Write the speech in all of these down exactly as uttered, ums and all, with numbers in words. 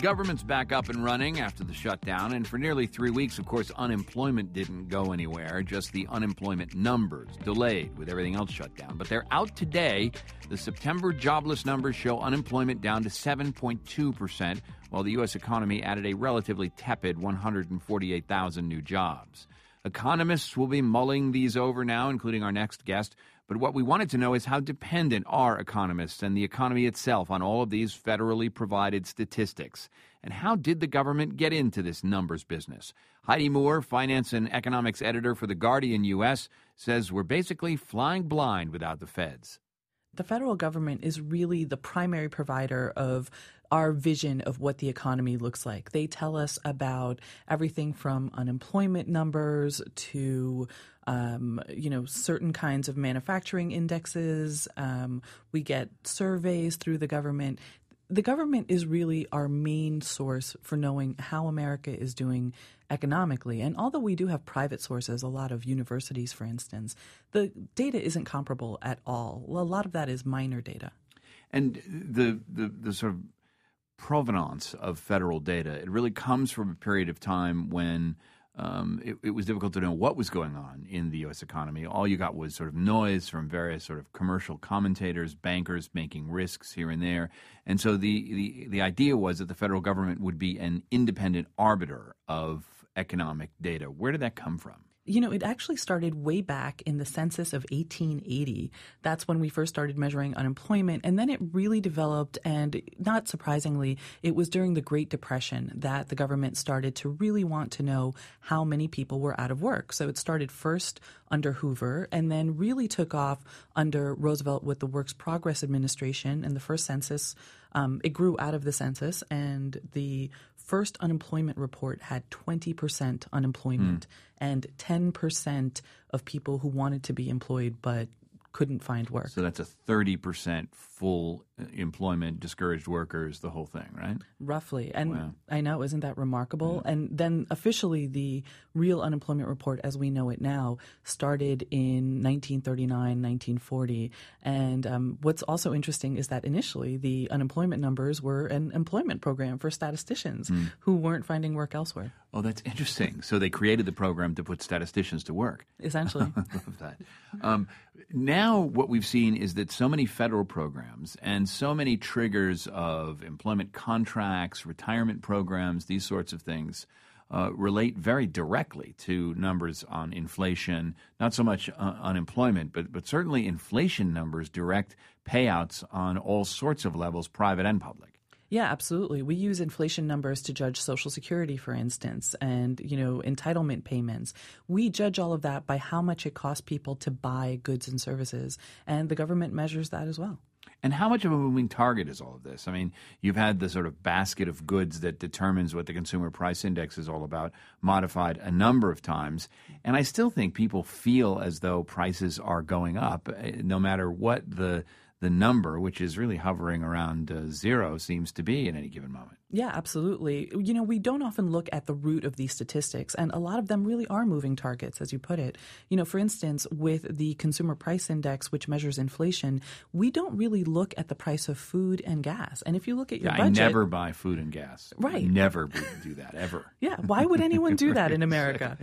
government's back up and running after the shutdown, and for nearly three weeks, of course, unemployment didn't go anywhere, just the unemployment numbers delayed with everything else shut down. But they're out today. The September jobless numbers show unemployment down to seven point two percent, while the U S economy added a relatively tepid one hundred forty-eight thousand new jobs. Economists will be mulling these over now, including our next guest. But what we wanted to know is how dependent are economists and the economy itself on all of these federally provided statistics? And how did the government get into this numbers business? Heidi Moore, finance and economics editor for The Guardian U S, says we're basically flying blind without the feds. The federal government is really the primary provider of our vision of what the economy looks like. They tell us about everything from unemployment numbers to, um, you know, certain kinds of manufacturing indexes. Um, we get surveys through the government. The government is really our main source for knowing how America is doing economically. And although we do have private sources, a lot of universities, for instance, the data isn't comparable at all. Well, a lot of that is minor data. And the, the, the sort of provenance of federal data, it really comes from a period of time when um, it, it was difficult to know what was going on in the U S economy. All you got was sort of noise from various sort of commercial commentators, bankers making risks here and there. And so the, the, the idea was that the federal government would be an independent arbiter of economic data. Where did that come from? You know, it actually started way back in the census of eighteen eighty. That's when we first started measuring unemployment. And then it really developed, and not surprisingly, it was during the Great Depression that the government started to really want to know how many people were out of work. So it started first under Hoover and then really took off under Roosevelt with the Works Progress Administration and the first census. Um, it grew out of the census, and the first unemployment report had twenty percent unemployment mm. and ten percent of people who wanted to be employed but couldn't find work. So that's a thirty percent full employment, discouraged workers, the whole thing, right? Roughly. And wow. I know, isn't that remarkable? Yeah. And then officially the real unemployment report as we know it now started in nineteen thirty-nine, nineteen forty. And um, what's also interesting is that initially the unemployment numbers were an employment program for statisticians mm. who weren't finding work elsewhere. Oh, that's interesting. So they created the program to put statisticians to work. Essentially. I love that. Um, now what we've seen is that so many federal programs and so many triggers of employment contracts, retirement programs, these sorts of things uh, relate very directly to numbers on inflation, not so much uh, unemployment, but, but certainly inflation numbers direct payouts on all sorts of levels, private and public. Yeah, absolutely. We use inflation numbers to judge Social Security, for instance, and, you know, entitlement payments. We judge all of that by how much it costs people to buy goods and services, and the government measures that as well. And how much of a moving target is all of this? I mean, you've had the sort of basket of goods that determines what the Consumer Price Index is all about modified a number of times, and I still think people feel as though prices are going up, no matter what the the number, which is really hovering around uh, zero, seems to be at any given moment. Yeah, absolutely. You know, we don't often look at the root of these statistics, and a lot of them really are moving targets, as you put it. You know, for instance, with the Consumer Price Index, which measures inflation, we don't really look at the price of food and gas. And if you look at your yeah, budget— I never buy food and gas. Right. I never do that, ever. Yeah, why would anyone do that in America?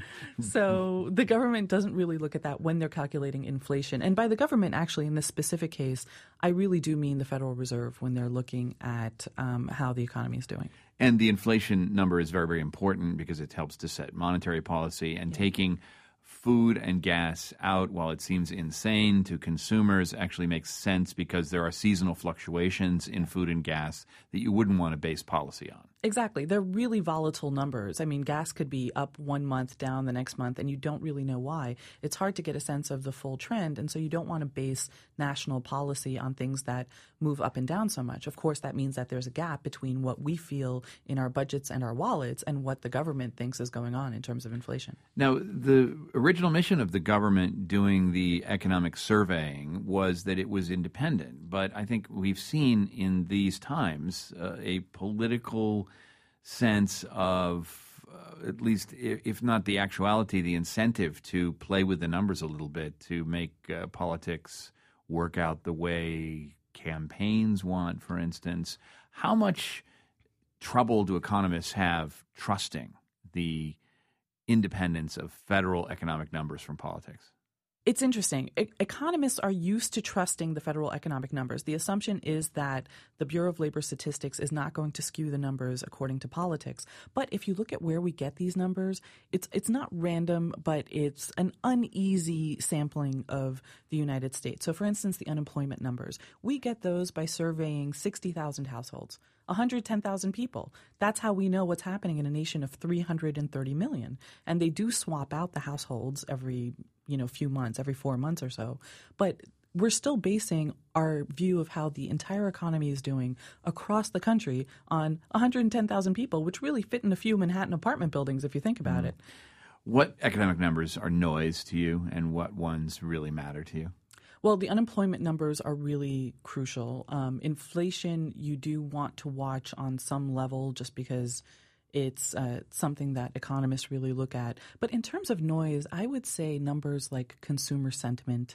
So the government doesn't really look at that when they're calculating inflation. And by the government, actually, in this specific case, I really do mean the Federal Reserve when they're looking at um, how the economy is doing. And the inflation number is very, very important because it helps to set monetary policy, and yeah. taking food and gas out, while it seems insane to consumers, actually makes sense because there are seasonal fluctuations in food and gas that you wouldn't want to base policy on. Exactly. They're really volatile numbers. I mean, gas could be up one month, down the next month, and you don't really know why. It's hard to get a sense of the full trend, and so you don't want to base national policy on things that move up and down so much. Of course, that means that there's a gap between what we feel in our budgets and our wallets and what the government thinks is going on in terms of inflation. Now, the original mission of the government doing the economic surveying was that it was independent, but I think we've seen in these times uh, a political sense of, uh, at least if not the actuality, the incentive to play with the numbers a little bit, to make uh, politics work out the way campaigns want, for instance. How much trouble do economists have trusting the independence of federal economic numbers from politics? It's interesting. E- economists are used to trusting the federal economic numbers. The assumption is that the Bureau of Labor Statistics is not going to skew the numbers according to politics. But if you look at where we get these numbers, it's it's not random, but it's an uneasy sampling of the United States. So, for instance, the unemployment numbers, we get those by surveying sixty thousand households. one hundred ten thousand people. That's how we know what's happening in a nation of three hundred thirty million. And they do swap out the households every, you know, few months, every four months or so. But we're still basing our view of how the entire economy is doing across the country on one hundred ten thousand people, which really fit in a few Manhattan apartment buildings if you think about mm. it. What economic numbers are noise to you, and what ones really matter to you? Well, the unemployment numbers are really crucial. Um, inflation, you do want to watch on some level just because it's uh, something that economists really look at. But in terms of noise, I would say numbers like consumer sentiment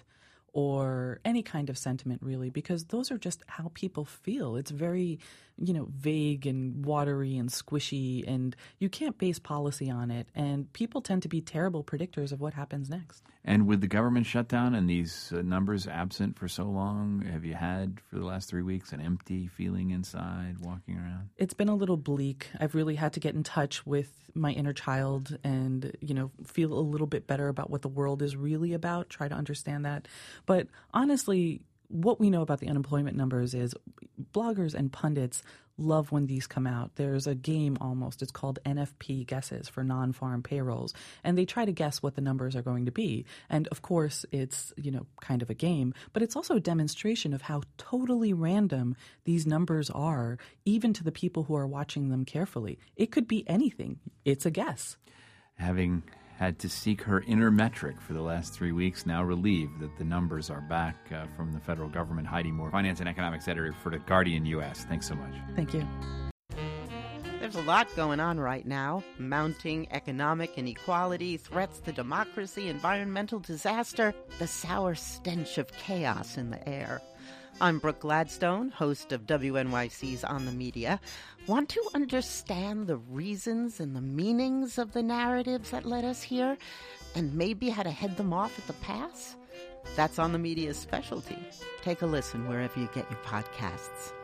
or any kind of sentiment, really, because those are just how people feel. It's very, you know, vague and watery and squishy, and you can't base policy on it. And people tend to be terrible predictors of what happens next. And with the government shutdown and these uh, numbers absent for so long, have you had for the last three weeks an empty feeling inside walking around? It's been a little bleak. I've really had to get in touch with my inner child and, you know, feel a little bit better about what the world is really about, try to understand that. But honestly, what we know about the unemployment numbers is bloggers and pundits love when these come out. There's a game almost. It's called N F P guesses for non-farm payrolls. And they try to guess what the numbers are going to be. And of course, it's, you know, kind of a game, but it's also a demonstration of how totally random these numbers are, even to the people who are watching them carefully. It could be anything. It's a guess. Having had to seek her inner metric for the last three weeks, now relieved that the numbers are back uh, from the federal government. Heidi Moore, finance and economics editor for The Guardian U S. Thanks so much. Thank you. There's a lot going on right now. Mounting economic inequality, threats to democracy, environmental disaster, the sour stench of chaos in the air. I'm Brooke Gladstone, host of W N Y C's On the Media. Want to understand the reasons and the meanings of the narratives that led us here, and maybe how to head them off at the pass? That's On the Media's specialty. Take a listen wherever you get your podcasts.